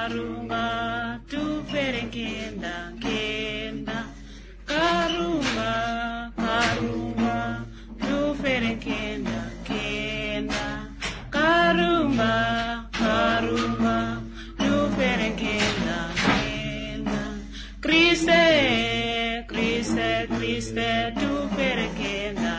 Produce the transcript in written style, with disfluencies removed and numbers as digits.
karumba tu fere kenda kenda karumba karumba tu fere kenda kenda karumba karumba tu fere kenda kenda Kriste Kriste Kriste tu fere kenda